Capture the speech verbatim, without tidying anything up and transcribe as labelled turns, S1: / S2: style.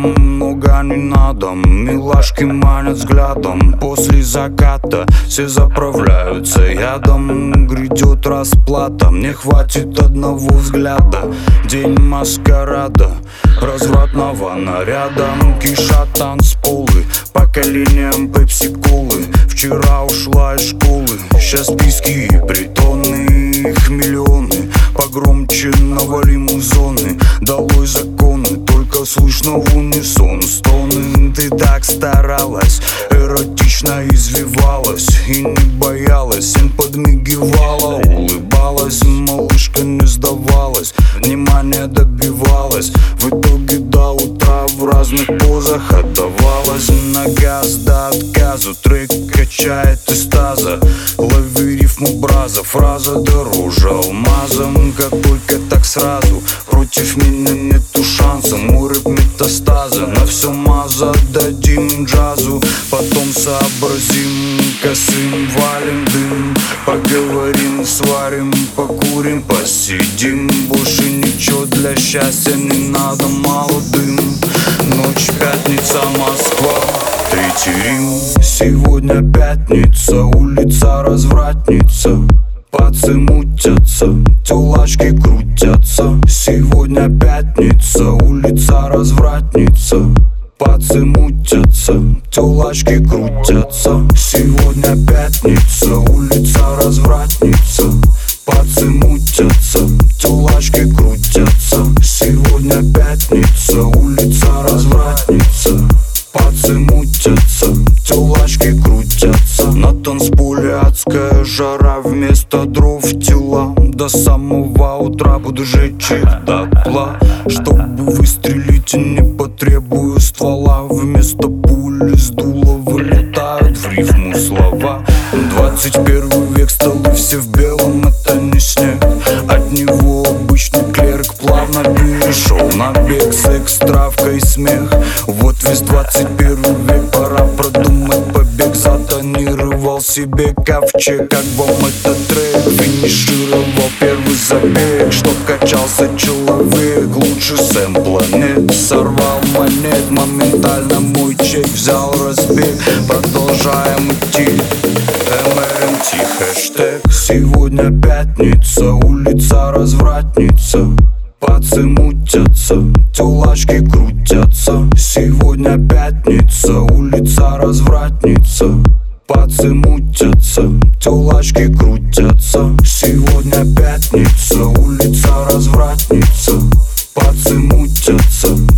S1: много не надо. Милашки манят взглядом. После заката все заправляются ядом. Грядет расплата, мне хватит одного взгляда. День маскарада, развратного наряда. Кишат танцполы, поколением пепси-колы. Вчера ушла из школы, сейчас списки и притоны. Их миллионы, погромче навалим у зоны. Долой законы, только слышно в унисон стоны. Ты так старалась, эротично извивалась и не боялась, им подмигивала, улыбалась. Малышка не сдавалась, внимание добивалась. В итоге до утра в разных позах отдавалась. На газ до отказу, трек качает из таза. Лови рифму браза, фраза дороже алмазом. Как только так сразу, против меня нету шанса. Мой рэп метастаза, на все маза отдадим джазу. Потом сообразим, косым валим дым. Поговорим, сварим, покурим, посидим. Больше ничего для счастья не надо, мало дым. Ночь, пятница, Москва, третий Рим. Сегодня пятница, улица развратница. Пацы мутятся, тёлачки крутятся. Сегодня пятница, улица развратница. Пацы мутятся, тёлачки крутятся. Сегодня пятница, улица развратница. Пацы мутятся, тёлачки крутятся. Сегодня пятница, улица развратница. Пацы мутятся, тёлачки крутятся. На танцполе адская жара, вместо дров тела. До самого утра буду жечь их дотла. Чтобы выстрелить, не потребую ствола. Вместо пули с дула вылетают в рифму слова. Двадцать первый век, столы все в белом, это не снег. От него обычный клерк плавно перешел на бег. Секс, травка и смех, вот весь двадцать первый век. Пора продумать побег, затонировал себе ковчег. Как вам этот трек? Финишировал первый забег. Чтоб качался человек, лучше сэмпла нет. Сорвал монет, моментально мой чек взял разбег. Продолжаем идти, эм эр эм ти хэштег. Сегодня пятница, улица развратница. Пацы мутятся, тёлачки крутятся. Сегодня пятница, улица развратница. Пацы мутятся, тёлачки крутятся. Сегодня пятница, улица развратница. Пацы мутятся,